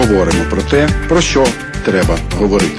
говоримо про те, про що треба говорити.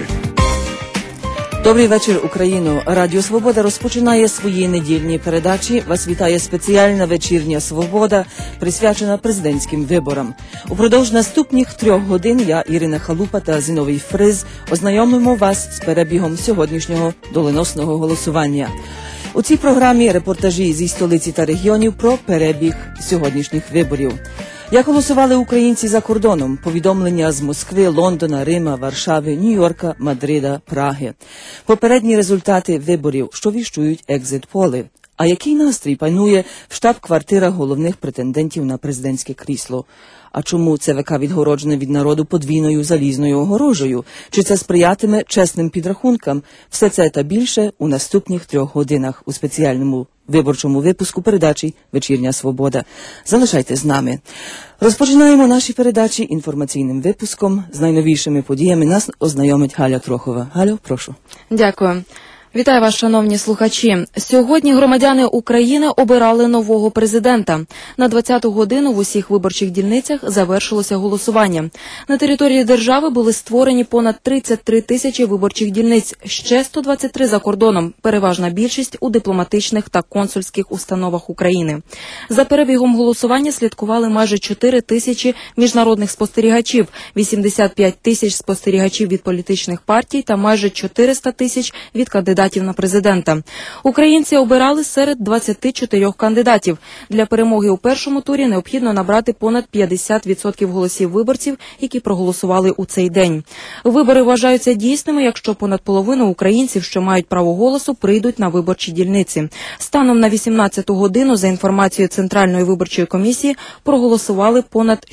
Добрий вечір, Україно. Радіо «Свобода» розпочинає свої недільні передачі. Вас вітає спеціальна вечірня «Свобода», присвячена президентським виборам. Упродовж наступних 3 годин я, Ірина Халупа та Зіновій Фриз ознайомимо вас з перебігом сьогоднішнього доленосного голосування. У цій програмі репортажі зі столиці та регіонів про перебіг сьогоднішніх виборів. Як голосували українці за кордоном? Повідомлення з Москви, Лондона, Рима, Варшави, Нью-Йорка, Мадрида, Праги. Попередні результати виборів, що віщують екзит-поли. А який настрій панує в штаб-квартирах головних претендентів на президентське крісло? А чому ЦВК відгороджене від народу подвійною залізною огорожею? Чи це сприятиме чесним підрахункам? Все це та більше у наступних 3 годинах у спеціальному виборчому випуску передачі «Вечірня Свобода». Залишайте з нами. Розпочинаємо наші передачі інформаційним випуском. З найновішими подіями нас ознайомить Галя Трохова. Галю, прошу. Дякую. Вітаю вас, шановні слухачі. Сьогодні громадяни України обирали нового президента. На 20-ту годину в усіх виборчих дільницях завершилося голосування. На території держави були створені понад 33 тисячі виборчих дільниць, ще 123 за кордоном, переважна більшість у дипломатичних та консульських установах України. За перебігом голосування слідкували майже 4 тисячі міжнародних спостерігачів, 85 тисяч спостерігачів від політичних партій та майже 400 тисяч від кандидатів на президента. Українці обирали серед 24 кандидатів. Для перемоги у першому турі необхідно набрати понад 50% голосів виборців, які проголосували у цей день. Вибори вважаються дійсними, якщо понад половину українців, що мають право голосу, прийдуть на виборчі дільниці. Станом на 18-ту годину, за інформацією Центральної виборчої комісії, проголосували понад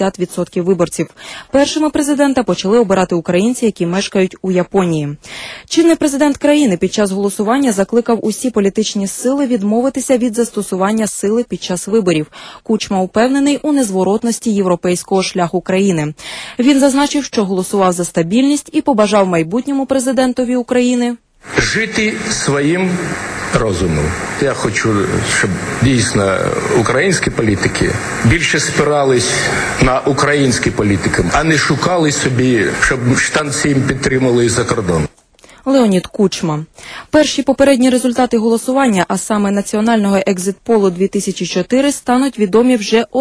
60% виборців. Першими президента почали обирати українці, які мешкають у Японії. Чинний президент країни під час голосування закликав усі політичні сили відмовитися від застосування сили під час виборів. Кучма упевнений у незворотності європейського шляху країни. Він зазначив, що голосував за стабільність і побажав майбутньому президентові України жити своїм розумом. Я хочу, щоб дійсно українські політики більше спирались на українські політики, а не шукали собі, щоб штанці їм підтримали за кордон. Леонід Кучма. Перші попередні результати голосування, а саме національного екзит-полу 2004, стануть відомі вже о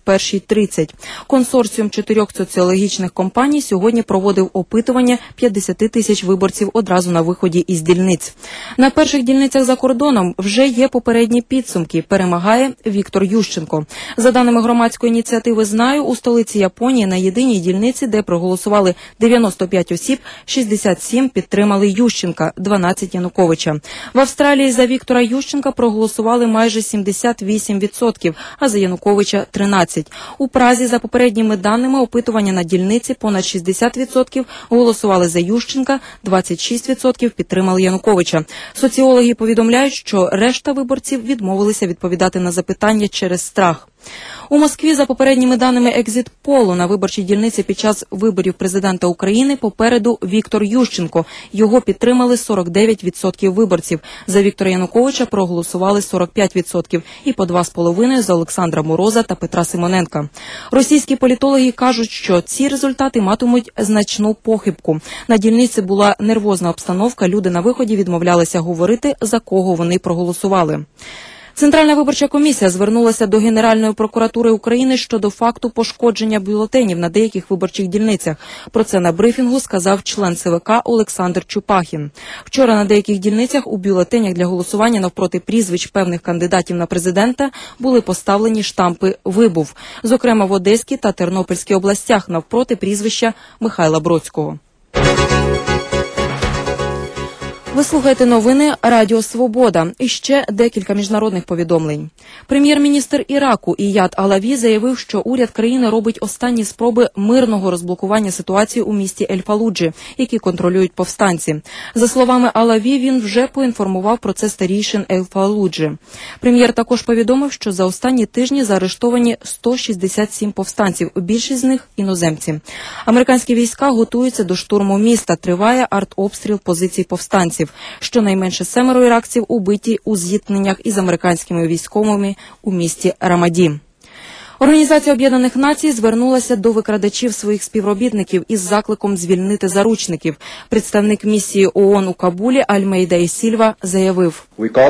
21:30. Консорціум 4 соціологічних компаній сьогодні проводив опитування 50 тисяч виборців одразу на виході із дільниць. На перших дільницях за кордоном вже є попередні підсумки. Перемагає Віктор Ющенко. За даними громадської ініціативи «Знаю», у столиці Японії на єдиній дільниці, де проголосували 95 осіб, 67 підтримали Ющенка, 12 Януковича. В Австралії за Віктора Ющенка проголосували майже 78%, а за Януковича – 13%. У Празі, за попередніми даними опитування на дільниці, понад 60% голосували за Ющенка, 26% підтримали Януковича. Соціологи повідомляють, що решта виборців відмовилися відповідати на запитання через страх. У Москві, за попередніми даними екзит-полу, на виборчій дільниці під час виборів президента України попереду Віктор Ющенко. Його підтримали 49% виборців. За Віктора Януковича проголосували 45% і по 2,5% за Олександра Мороза та Петра Симоненка. Російські політологи кажуть, що ці результати матимуть значну похибку. На дільниці була нервозна обстановка, люди на виході відмовлялися говорити, за кого вони проголосували. Центральна виборча комісія звернулася до Генеральної прокуратури України щодо факту пошкодження бюлетенів на деяких виборчих дільницях. Про це на брифінгу сказав член ЦВК Олександр Чупахін. Вчора на деяких дільницях у бюлетенях для голосування навпроти прізвищ певних кандидатів на президента були поставлені штампи «Вибув», зокрема в Одеській та Тернопільській областях навпроти прізвища Михайла Бродського. Ви слухаєте новини Радіо Свобода. І ще декілька міжнародних повідомлень. Прем'єр-міністр Іраку Іяд Алаві заявив, що уряд країни робить останні спроби мирного розблокування ситуації у місті Ель-Фалуджі, які контролюють повстанці. За словами Алаві, він вже поінформував про це старійшин Ель-Фалуджі. Прем'єр також повідомив, що за останні тижні заарештовані 167 повстанців, більшість з них – іноземці. Американські війська готуються до штурму міста, триває артобстріл позицій повстанців. Щонайменше 7 іракців убиті у зіткненнях із американськими військовими у місті Рамаді. Організація Об'єднаних Націй звернулася до викрадачів своїх співробітників із закликом звільнити заручників. Представник місії ООН у Кабулі Альмейда і Сільва заявив: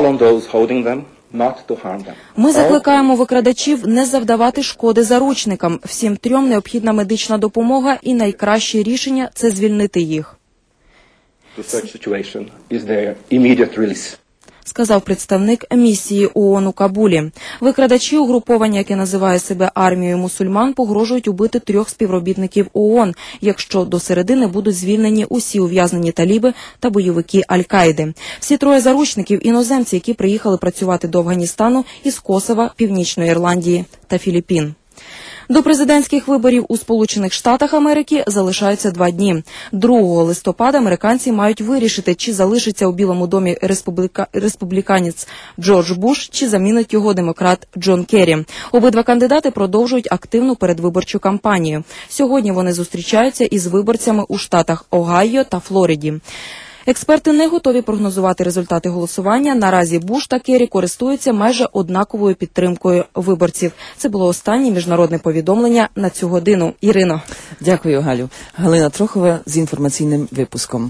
«Ми закликаємо викрадачів не завдавати шкоди заручникам. Всім трьом необхідна медична допомога і найкраще рішення – це звільнити їх», сказав представник місії ООН у Кабулі. Викрадачі, угруповання, яке називає себе армією мусульман, погрожують убити 3 співробітників ООН, якщо до середини будуть звільнені усі ув'язнені таліби та бойовики Аль-Каїди. Всі 3 заручників – іноземці, які приїхали працювати до Афганістану із Косова, Північної Ірландії та Філіппін. До президентських виборів у Сполучених Штатах Америки залишаються 2 дні. 2 листопада американці мають вирішити, чи залишиться у Білому домі республіканець Джордж Буш, чи замінить його демократ Джон Керрі. Обидва кандидати продовжують активну передвиборчу кампанію. Сьогодні вони зустрічаються із виборцями у штатах Огайо та Флориді. Експерти не готові прогнозувати результати голосування. Наразі Буш та Керрі користуються майже однаковою підтримкою виборців. Це було останнє міжнародне повідомлення на цю годину. Ірино. Дякую, Галю. Галина Трохова з інформаційним випуском.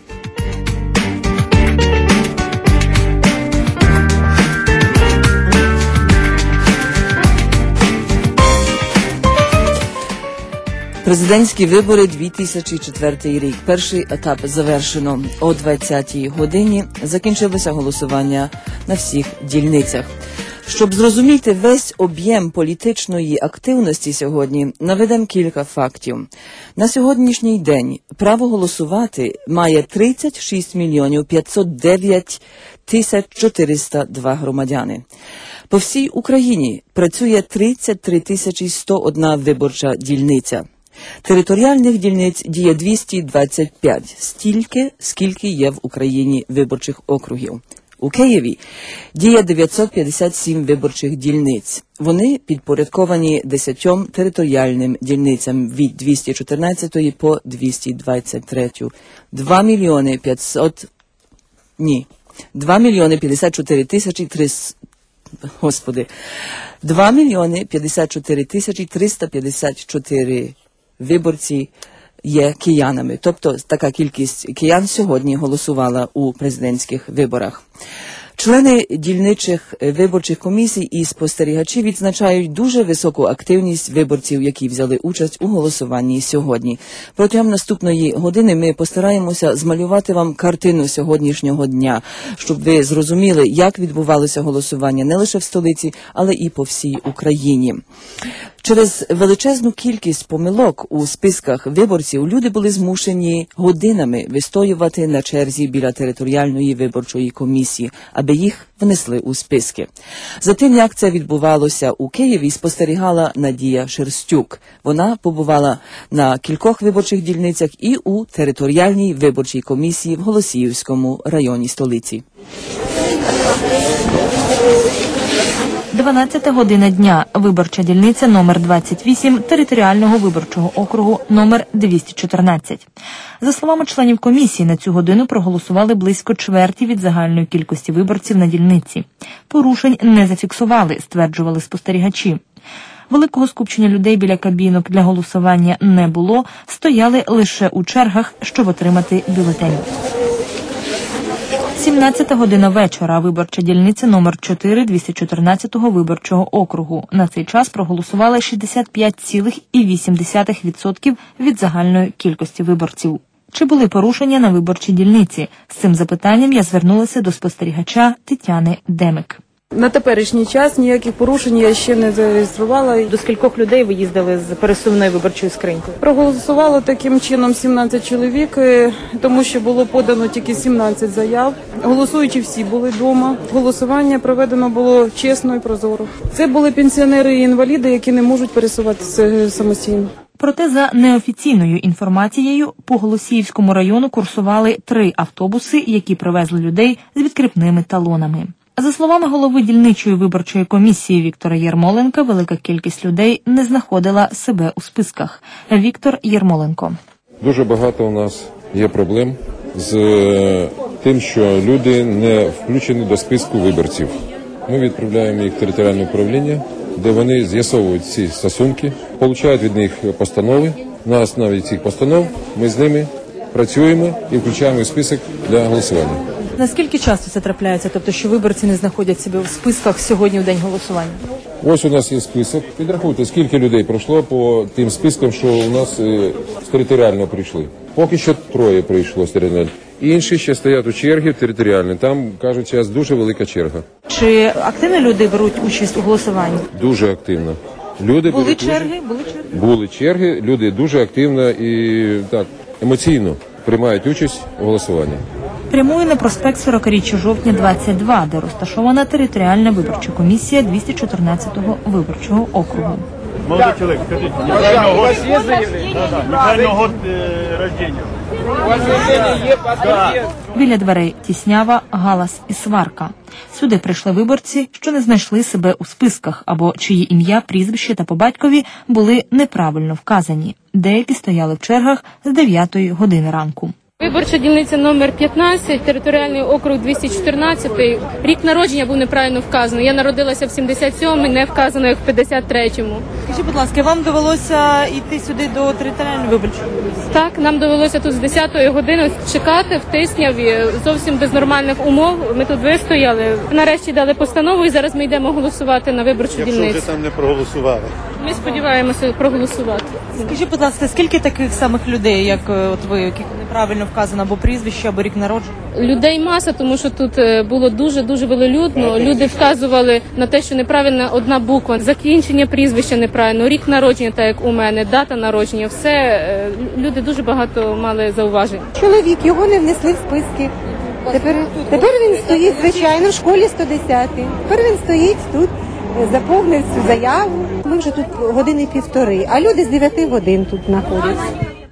Президентські вибори 2004 рік. Перший етап завершено. О 20-й годині закінчилося голосування на всіх дільницях. Щоб зрозуміти весь об'єм політичної активності сьогодні, наведемо кілька фактів. На сьогоднішній день право голосувати має 36 мільйонів 509 тисяч 402 громадяни. По всій Україні працює 33 тисячі 101 виборча дільниця. Територіальних дільниць діє 225, стільки, скільки є в Україні виборчих округів. У Києві діє 957 виборчих дільниць. Вони підпорядковані 10 територіальним дільницям від 214 по 223. 2 мільйони 54 тисячі 2 мільйони 54 тисячі 354 виборці є киянами. Тобто така кількість киян сьогодні голосувала у президентських виборах. Члени дільничих виборчих комісій і спостерігачі відзначають дуже високу активність виборців, які взяли участь у голосуванні сьогодні. Протягом наступної години ми постараємося змалювати вам картину сьогоднішнього дня, щоб ви зрозуміли, як відбувалося голосування не лише в столиці, але і по всій Україні. Через величезну кількість помилок у списках виборців люди були змушені годинами вистоювати на черзі біля територіальної виборчої комісії, аби їх внесли у списки. За тим, як це відбувалося у Києві, спостерігала Надія Шерстюк. Вона побувала на кількох виборчих дільницях і у територіальній виборчій комісії в Голосіївському районі столиці. 12 година дня. Виборча дільниця номер 28 територіального виборчого округу номер 214. За словами членів комісії, на цю годину проголосували близько чверті від загальної кількості виборців на дільниці. Порушень не зафіксували, стверджували спостерігачі. Великого скупчення людей біля кабінок для голосування не було, стояли лише у чергах, щоб отримати бюлетень. 17 година вечора. Виборча дільниця номер 4 214-го виборчого округу. На цей час проголосували 65,8% від загальної кількості виборців. Чи були порушення на виборчій дільниці? З цим запитанням я звернулася до спостерігача Тетяни Демик. На теперішній час ніяких порушень я ще не зареєструвала. До скількох людей ви їздили з пересувною виборчою скринькою? Проголосувало таким чином 17 чоловік, тому що було подано тільки 17 заяв. Голосуючі всі були вдома. Голосування проведено було чесно і прозоро. Це були пенсіонери і інваліди, які не можуть пересуватися самостійно. Проте за неофіційною інформацією по Голосіївському району курсували 3 автобуси, які привезли людей з відкріпними талонами. За словами голови дільничої виборчої комісії Віктора Єрмоленка, велика кількість людей не знаходила себе у списках. Віктор Єрмоленко. Дуже багато у нас є проблем з тим, що люди не включені до списку виборців. Ми відправляємо їх в територіальне управління де вони з'ясовують ці стосунки, отримують від них постанови. На основі цих постанов ми з ними працюємо і включаємо в список для голосування. Наскільки часто це трапляється, тобто що виборці не знаходять себе в списках сьогодні в день голосування? Ось у нас є список. Підрахуйте, скільки людей пройшло по тим спискам, що у нас з територіально прийшли. Поки що 3 прийшло з територіально. Інші ще стоять у чергі територіально. Там, кажуть, зараз дуже велика черга. Чи активно люди беруть участь у голосуванні? Дуже активно. Люди Були беруть черги? участь. Були черги. Люди дуже активно і так емоційно приймають участь у голосуванні. Прямує на проспект 40-річчя жовтня 22, де розташована територіальна виборча комісія 214-го виборчого округу. Молодой человек, скажите, неправильно год? Неправильно год рождения. У вас заявление есть? Біля дверей тіснява, галас і сварка. Сюди прийшли виборці, що не знайшли себе у списках, або чиї ім'я, прізвище та по батькові були неправильно вказані. Деякі стояли в чергах з 9 години ранку. Виборча дільниця номер 15, територіальний округ 214. Рік народження був неправильно вказаний. Я народилася в 77-му, не вказано як в 53-му. Скажіть, будь ласка, вам довелося йти сюди до територіальної виборчої комісії? Так, нам довелося тут з 10-ї години чекати в Тисняві, зовсім без нормальних умов. Ми тут вистояли. Нарешті дали постанову і зараз ми йдемо голосувати на виборчу дільницю. Якщо вже там не проголосували. Ми сподіваємося проголосувати. Скажіть, будь ласка, скільки таких самих людей, як от ви, яких неправильно вказано або прізвище, або рік народження? Людей маса, тому що тут було дуже велолюдно. Люди вказували на те, що неправильна одна буква, закінчення прізвища неправильно, рік народження, так як у мене, дата народження, все. Люди дуже багато мали зауважень. Чоловік, його не внесли в списки. Тепер він стоїть, звичайно, в школі 110-й. Тепер він стоїть тут, заповнив цю заяву. Ми вже тут 1.5 години, а люди з 9 годин тут знаходяться.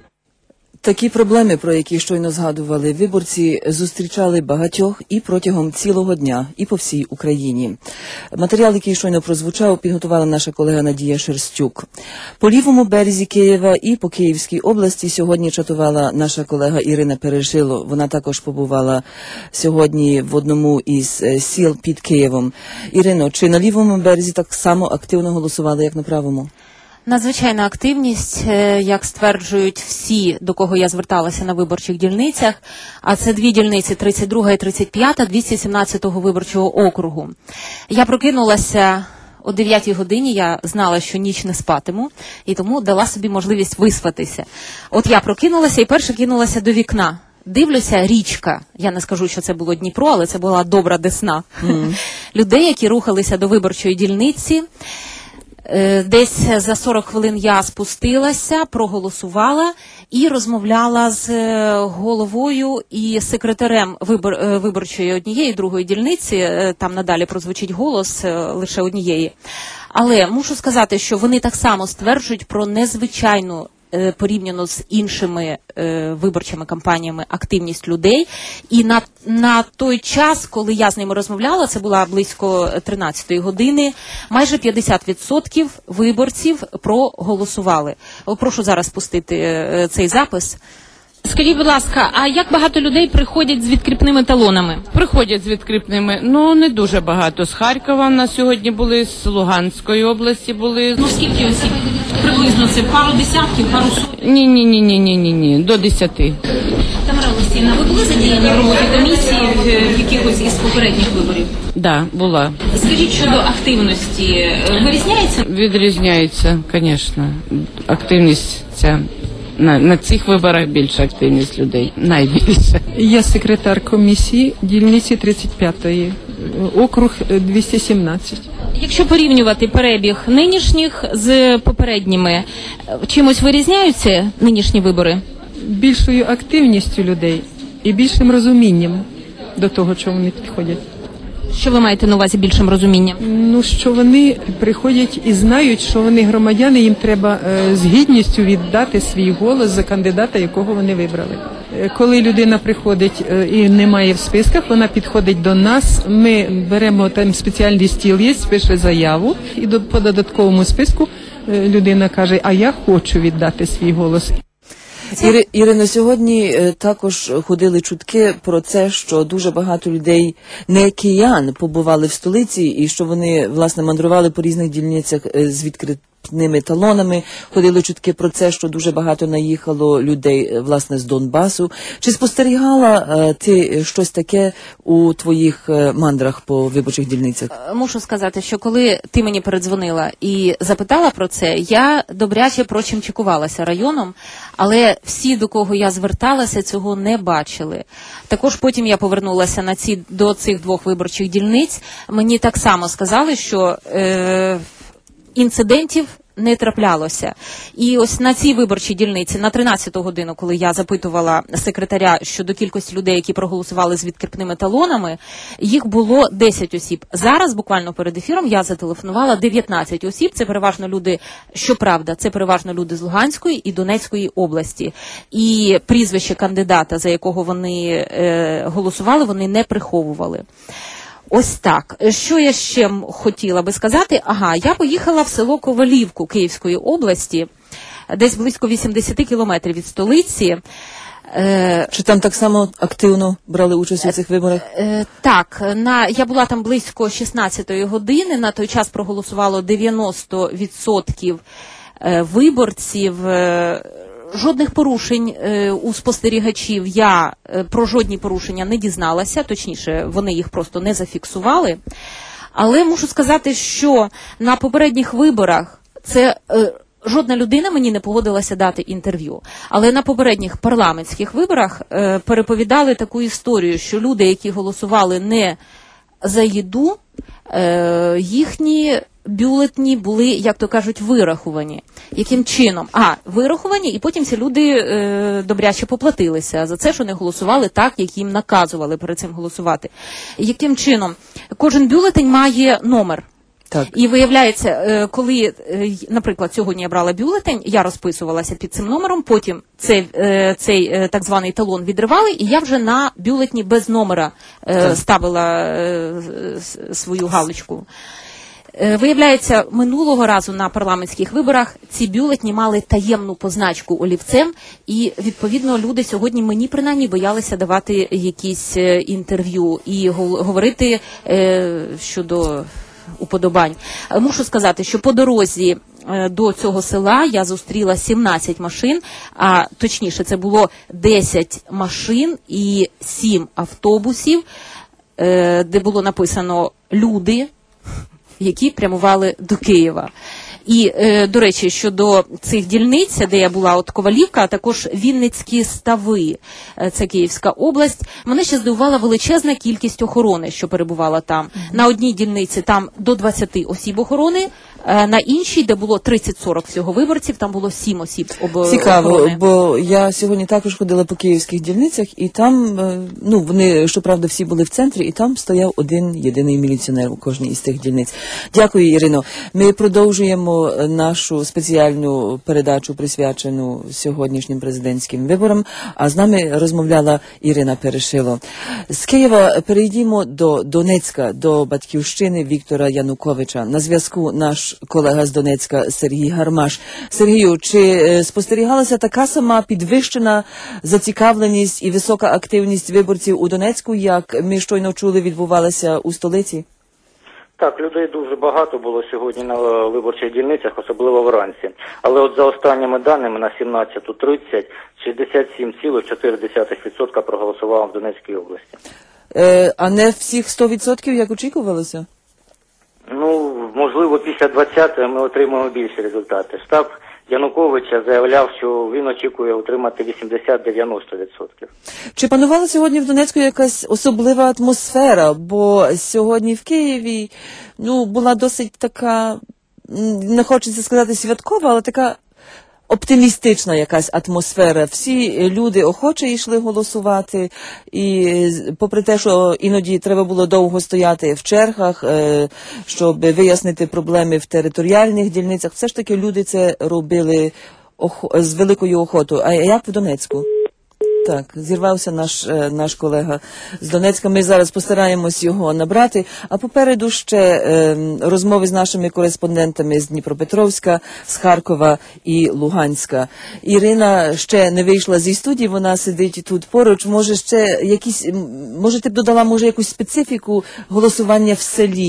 Такі проблеми, про які щойно згадували виборці, зустрічали багатьох і протягом цілого дня, і по всій Україні. Матеріал, який щойно прозвучав, підготувала наша колега Надія Шерстюк. По лівому березі Києва і по Київській області сьогодні чатувала наша колега Ірина Пережило. Вона також побувала сьогодні в одному із сіл під Києвом. Ірино, чи на лівому березі так само активно голосували, як на правому? Надзвичайна активність, як стверджують всі, до кого я зверталася на виборчих дільницях, а це 2 дільниці, 32 і 35, 217-го виборчого округу. Я прокинулася о 9 годині, я знала, що ніч не спатиму, і тому дала собі можливість виспатися. От я прокинулася і перше кинулася до вікна. Дивлюся, річка, я не скажу, що це було Дніпро, але це була добра Десна. Людей, які рухалися до виборчої дільниці. Десь за 40 хвилин я спустилася, проголосувала і розмовляла з головою і секретарем виборчої однієї, другої дільниці. Там надалі прозвучить голос лише однієї. Але мушу сказати, що вони так само стверджують про незвичайну порівняно з іншими виборчими кампаніями активність людей. І на той час, коли я з ними розмовляла, це була близько 13-ї години, майже 50% виборців проголосували. Прошу зараз пустити цей запис. Скажіть, будь ласка, а як багато людей приходять з відкріпними талонами? Приходять з відкріпними, не дуже багато. З Харкова в нас сьогодні були, з Луганської області були. Скільки осіб? Приблизно це пару десятків, пару сотень? Ні, до 10. Тамара Олексіївна, ви були задіяні в роботі комісії в якихось із попередніх виборів? Да, була. Скажіть, щодо активності, вирізняється? Відрізняється, звісно. Активність ця. На цих виборах більша активність людей, найбільше. Я секретар комісії дільниці 35-ї, округ 217. Якщо порівнювати перебіг нинішніх з попередніми, чимось вирізняються нинішні вибори? Більшою активністю людей і більшим розумінням до того, чого вони підходять. Що ви маєте на увазі більшим розумінням? Що вони приходять і знають, що вони громадяни, їм треба з гідністю віддати свій голос за кандидата, якого вони вибрали. Коли людина приходить і немає в списках, вона підходить до нас, ми беремо там спеціальний стіл, є, пише заяву, і по додатковому списку людина каже, а я хочу віддати свій голос. Ірино, сьогодні також ходили чутки про це, що дуже багато людей, не киян, побували в столиці і що вони, власне, мандрували по різних дільницях з відкритими талонами. Ходили чутки про це, що дуже багато наїхало людей, власне, з Донбасу. Чи спостерігала ти щось таке у твоїх мандрах по виборчих дільницях? Мушу сказати, що коли ти мені передзвонила і запитала про це, я добряче прочимчикувалася районом, але всі, до кого я зверталася, цього не бачили. Також потім я повернулася до цих двох виборчих дільниць. Мені так само сказали, що інцидентів не траплялося. І ось на цій виборчій дільниці, на 13-ту годину, коли я запитувала секретаря щодо кількості людей, які проголосували з відкріпними талонами, їх було 10 осіб. Зараз, буквально перед ефіром, я зателефонувала 19 осіб. Це переважно люди, щоправда, це переважно люди з Луганської і Донецької області. І прізвище кандидата, за якого вони голосували, вони не приховували. Ось так. Що я ще хотіла би сказати? Я поїхала в село Ковалівку Київської області, десь близько 80 кілометрів від столиці. Чи там так само активно брали участь у цих виборах? Так, я була там близько 16-ї години, на той час проголосувало 90% виборців. Жодних порушень у спостерігачів я про жодні порушення не дізналася, точніше, вони їх просто не зафіксували. Але мушу сказати, що на попередніх виборах жодна людина мені не погодилася дати інтерв'ю. Але на попередніх парламентських виборах переповідали таку історію, що люди, які голосували не за їду, їхні бюлетні були, як то кажуть, вирахувані. Яким чином? Вирахувані, і потім ці люди добряче поплатилися за це, що не голосували так, як їм наказували перед цим голосувати. Яким чином? Кожен бюлетень має номер. Так. І виявляється, коли, наприклад, сьогодні я брала бюлетень, я розписувалася під цим номером, потім цей так званий талон відривали, і я вже на бюлетні без номера ставила свою галочку. Виявляється, минулого разу на парламентських виборах ці бюлетні мали таємну позначку олівцем, і, відповідно, люди сьогодні мені, принаймні, боялися давати якісь інтерв'ю і говорити щодо уподобань. Мушу сказати, що по дорозі до цього села я зустріла 17 машин, а точніше це було 10 машин і 7 автобусів, де було написано «Люди», які прямували до Києва. І, до речі, щодо цих дільниць, де я була, от Ковалівка, а також Вінницькі Стави, це Київська область, мене ще здивувала величезна кількість охорони, що перебувала там. На одній дільниці там до 20 осіб охорони, на іншій, де було 30-40 всього виборців, там було 7 осіб охорони. Цікаво, бо я сьогодні також ходила по київських дільницях, і там, вони, щоправда, всі були в центрі, і там стояв один єдиний міліціонер у кожній із тих дільниць. Дякую, Ірино. Ми продовжуємо нашу спеціальну передачу, присвячену сьогоднішнім президентським виборам, а з нами розмовляла Ірина Перешило. З Києва перейдімо до Донецька, до батьківщини Віктора Януковича. На зв'язку наш колега з Донецька Сергій Гармаш. Сергію, чи спостерігалася така сама підвищена зацікавленість і висока активність виборців у Донецьку, як ми щойно чули, відбувалася у столиці? Так, людей дуже багато було сьогодні на виборчих дільницях, особливо вранці. Але от за останніми даними на 17:30 67,4% проголосувало в Донецькій області. А не всіх 100%, як очікувалося? Можливо, після 20-ї ми отримаємо більші результати. Штаб Януковича заявляв, що він очікує отримати 80-90%. Чи панувала сьогодні в Донецьку якась особлива атмосфера? Бо сьогодні в Києві, була досить така, не хочеться сказати святкова, але така оптимістична якась атмосфера. Всі люди охоче йшли голосувати, і попри те, що іноді треба було довго стояти в чергах, щоб вияснити проблеми в територіальних дільницях, все ж таки люди це робили з великою охотою. А як в Донецьку? Так, зірвався наш колега з Донецька. Ми зараз постараємось його набрати. А попереду ще розмови з нашими кореспондентами з Дніпропетровська, з Харкова і Луганська. Ірина ще не вийшла зі студії, вона сидить тут поруч. Може ти б додала, якусь специфіку голосування в селі?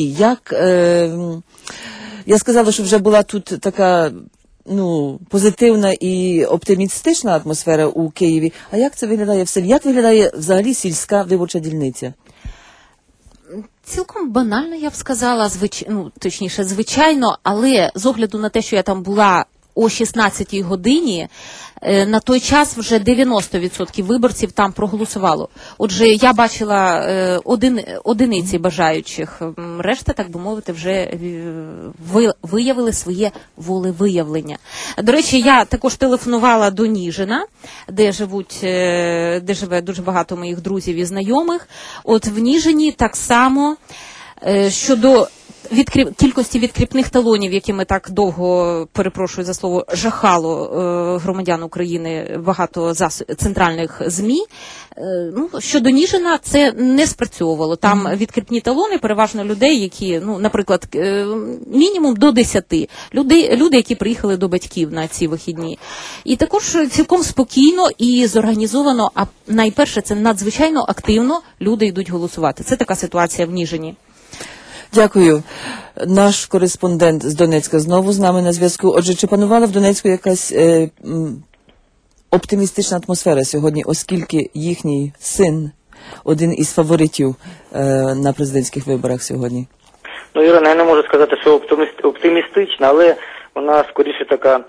Я сказала, що вже була тут така позитивна і оптимістична атмосфера у Києві. А як це виглядає в селі? Як виглядає взагалі сільська виборча дільниця? Цілком банально, я б сказала, звичайно, але з огляду на те, що я там була о 16-й годині, на той час вже 90% виборців там проголосувало. Отже, я бачила одиниці бажаючих. Решта, так би мовити, вже виявили своє волевиявлення. До речі, я також телефонувала до Ніжина, де живе дуже багато моїх друзів і знайомих. От в Ніжині так само щодо кількості відкріпних талонів, якими так довго, перепрошую за слово, жахало громадян України багато центральних ЗМІ, щодо Ніжина це не спрацьовувало. Там відкріпні талони переважно людей, які, наприклад, мінімум до 10. Люди, які приїхали до батьків на ці вихідні. І також цілком спокійно і зорганізовано, а найперше, це надзвичайно активно люди йдуть голосувати. Це така ситуація в Ніжині. Дякую. Наш кореспондент з Донецька знову з нами на зв'язку. Отже, чи панувала в Донецьку якась оптимістична атмосфера сьогодні, оскільки їхній син один із фаворитів на президентських виборах сьогодні? Ірина, я не можу сказати, що оптимістична, але вона скоріше така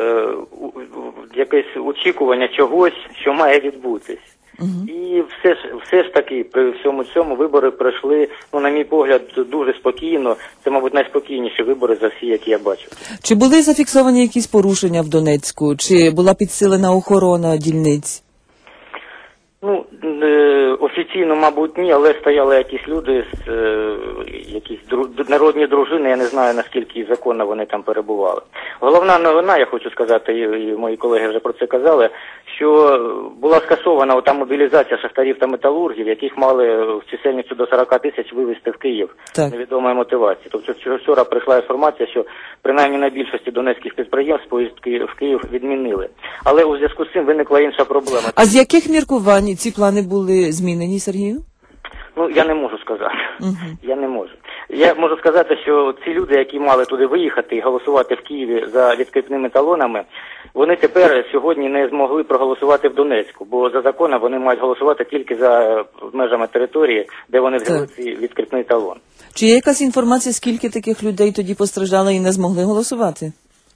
якесь очікування чогось, що має відбутись. І все ж таки при всьому цьому вибори пройшли, на мій погляд, дуже спокійно. Це, мабуть, найспокійніші вибори за всі, які я бачив. Чи були зафіксовані якісь порушення в Донецьку? Чи була підсилена охорона дільниць? Офіційно, мабуть, ні, але стояли якісь люди, якісь народні дружини, я не знаю, наскільки законно вони там перебували. Головна новина, я хочу сказати, і мої колеги вже про це казали, що була скасована та мобілізація шахтарів та металургів, яких мали в чисельністю до 40 тисяч вивезти в Київ з невідомої мотивації. Тобто вчора прийшла інформація, що принаймні на більшості донецьких підприємств поїздки в Київ відмінили. Але у зв'язку з цим виникла інша проблема. А з яких міркувань ці плани були змінені, Сергію? Я не можу сказати. Я не можу. Я можу сказати, що ці люди, які мали туди виїхати і голосувати в Києві за відкріпними талонами, вони тепер сьогодні не змогли проголосувати в Донецьку, бо за законом вони мають голосувати тільки за межами території, де вони взяли цей відкріпний талон. Чи є якась інформація, скільки таких людей тоді постраждало і не змогли голосувати?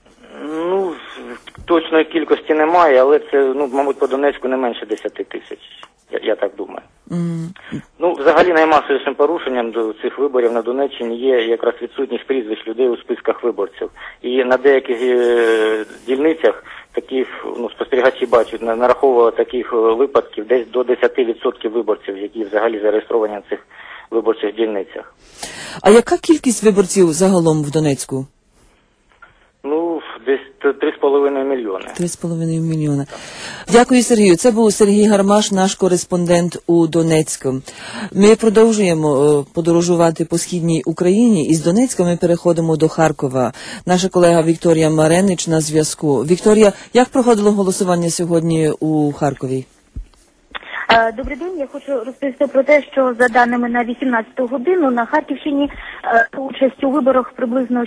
Точної кількості немає, але це, мабуть, по Донецьку не менше 10 тисяч. Я так думаю. Взагалі наймасовішим порушенням до цих виборів на Донеччині є якраз відсутність прізвищ людей у списках виборців. І на деяких дільницях таких спостерігачі бачать, нараховували таких випадків десь до 10% виборців, які взагалі зареєстровані на цих виборчих дільницях. А яка кількість виборців загалом в Донецьку? Десь 3,5 мільйони. 3,5 мільйона. Дякую, Сергію. Це був Сергій Гармаш, наш кореспондент у Донецьку. Ми продовжуємо подорожувати по східній Україні. Із Донецька ми переходимо до Харкова. Наша колега Вікторія Маренич на зв'язку. Вікторія, як проходило голосування сьогодні у Харкові? Добрий день. Я хочу розповісти про те, що за даними на 18-ту годину на Харківщині участь у виборах приблизно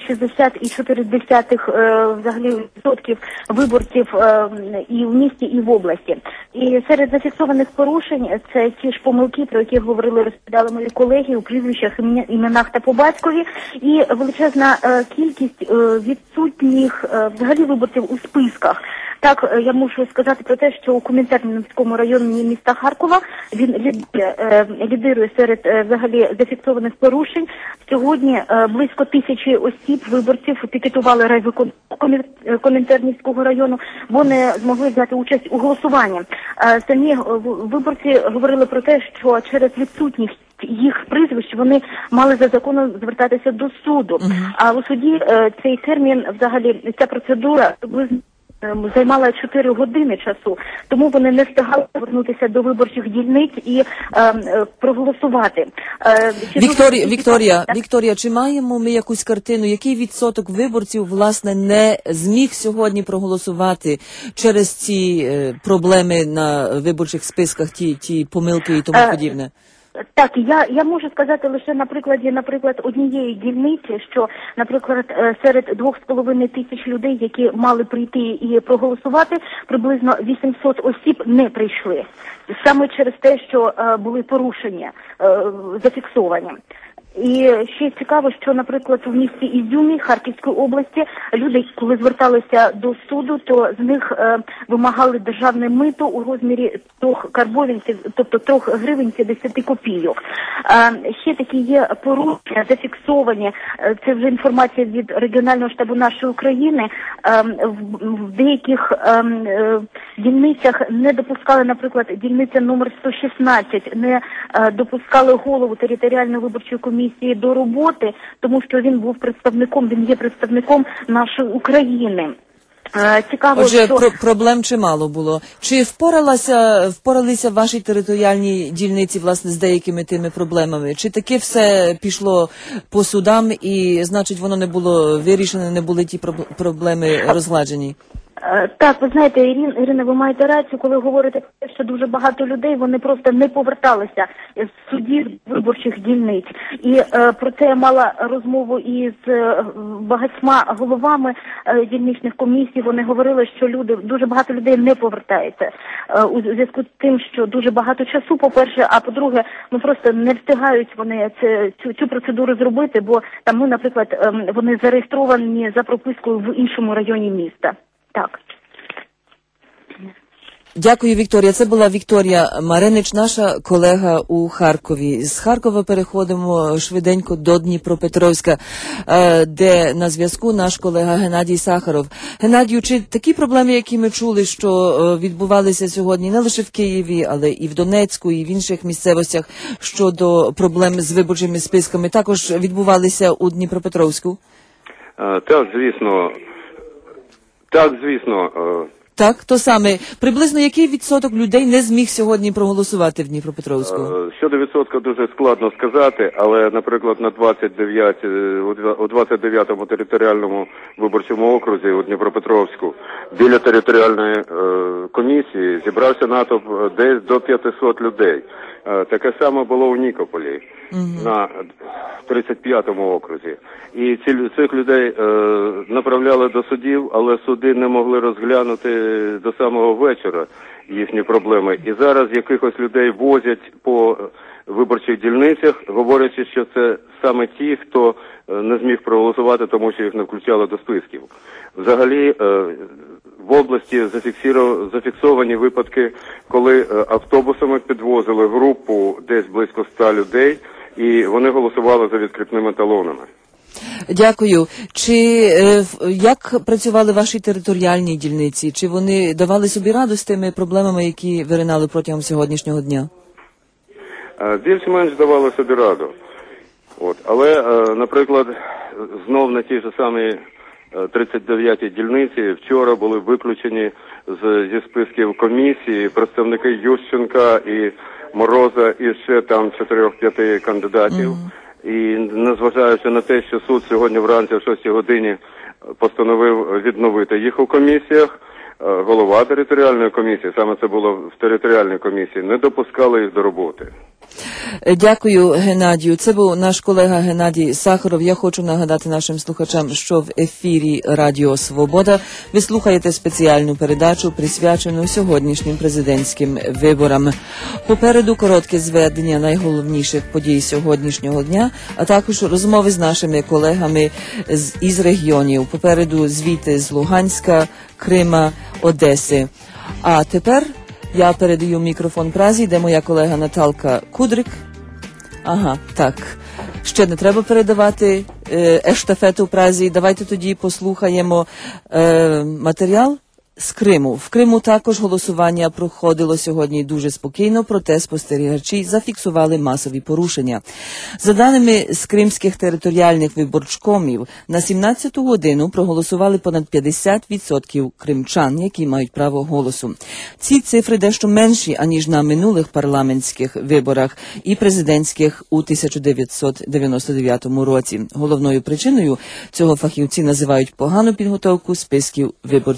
60,4% взагалі відсотків виборців і в місті, і в області. І серед зафіксованих порушень це ті ж помилки, про які розповідали мої колеги у прізвищах, іменах та по батькові, і величезна кількість відсутніх взагалі виборців у списках. Так, я мушу сказати про те, що у Комінтернівському районі міста Харкова він лідирує серед взагалі зафіксованих порушень. Сьогодні близько 1000 осіб, виборців, пікетували райвиконком Комінтернівського району, бо не змогли взяти участь у голосуванні. Самі виборці говорили про те, що через відсутність їх прізвищ вони мали за законом звертатися до суду. А у суді цей термін, взагалі, ця процедура приблизно займала 4 години часу, тому вони не встигали повернутися до виборчих дільниць і проголосувати. Вікторія, чи маємо ми якусь картину, який відсоток виборців, власне, не зміг сьогодні проголосувати через ці проблеми на виборчих списках, ті помилки і тому подібне? Так, я можу сказати лише на прикладі, однієї дільниці, що, наприклад, серед 2,5 тисяч людей, які мали прийти і проголосувати, приблизно 800 осіб не прийшли. Саме через те, що були порушення зафіксовані. І ще цікаво, що, наприклад, в місті Ізюмі Харківської області люди, коли зверталися до суду, то з них вимагали державне мито у розмірі 3 карбованців, тобто 3 гривень 50 копійок. Ще такі є порушення, зафіксовані, це вже інформація від регіонального штабу нашої України, в деяких дільницях не допускали, наприклад, дільниця номер 116, не допускали голову територіальної виборчої комісії до роботи, тому що він є представником нашої України. Цікаво, отже, що... проблем чимало було. Чи впоралися ваші територіальні дільниці, власне, з деякими тими проблемами? Чи таки все пішло по судам і, значить, воно не було вирішено, не були ті проблеми розгладжені? Так, ви знаєте, Ірина, ви маєте рацію, коли говорите, що дуже багато людей, вони просто не поверталися з судів виборчих дільниць. І про це я мала розмову із багатьма головами дільничних комісій. Вони говорили, що дуже багато людей не повертається у зв'язку з тим, що дуже багато часу, по-перше, а по-друге, просто не встигають вони цю процедуру зробити, бо там, наприклад, вони зареєстровані за пропискою в іншому районі міста. Так. Дякую, Вікторія. Це була Вікторія Маринич, наша колега у Харкові. З Харкова переходимо швиденько до Дніпропетровська, де на зв'язку наш колега Геннадій Сахаров. Геннадію, чи такі проблеми, які ми чули, що відбувалися сьогодні не лише в Києві, але і в Донецьку, і в інших місцевостях щодо проблем з виборчими списками, також відбувалися у Дніпропетровську? Так, звісно. Так, то саме. Приблизно який відсоток людей не зміг сьогодні проголосувати в Дніпропетровську? Щодо відсотка дуже складно сказати, але, наприклад, у 29-му територіальному виборчому окрузі у Дніпропетровську біля територіальної комісії зібрався натовп десь до 500 людей. Таке саме було у Нікополі на 35-му окрузі. І цих людей направляли до судів, але суди не могли розглянути до самого вечора їхні проблеми. І зараз якихось людей возять по виборчих дільницях, говорячи, що це саме ті, хто не зміг проголосувати, тому що їх не включали до списків. Взагалі, в області зафіксовані випадки, коли автобусами підвозили групу десь близько 100 людей, і вони голосували за відкріпними талонами. Дякую. Як працювали ваші територіальні дільниці? Чи вони давали собі раду з тими проблемами, які виринали протягом сьогоднішнього дня? Більш-менш давали собі раду. Але, наприклад, знов на тій же самій 39-й дільниці вчора були виключені зі списків комісії представники Ющенка і Мороза і ще там 4-5 кандидатів. І незважаючи на те, що суд сьогодні вранці о 6 годині постановив відновити їх у комісіях, голова територіальної комісії, саме це було в територіальній комісії, не допускали їх до роботи. Дякую, Геннадію. Це був наш колега Геннадій Сахаров. Я хочу нагадати нашим слухачам, що в ефірі Радіо Свобода ви слухаєте спеціальну передачу, присвячену сьогоднішнім президентським виборам. Попереду коротке зведення найголовніших подій сьогоднішнього дня, а також розмови з нашими колегами із регіонів. Попереду звіти з Луганська, Крима, Одеси. А тепер я передаю мікрофон Празі, де моя колега Наталка Кудрик. Ще не треба передавати ештафету Празі. Давайте тоді послухаємо матеріал З Криму. В Криму також голосування проходило сьогодні дуже спокійно, проте спостерігачі зафіксували масові порушення. За даними з кримських територіальних виборчкомів, на 17-ту годину проголосували понад 50% кримчан, які мають право голосу. Ці цифри дещо менші, аніж на минулих парламентських виборах і президентських у 1999 році. Головною причиною цього фахівці називають погану підготовку списків виборців.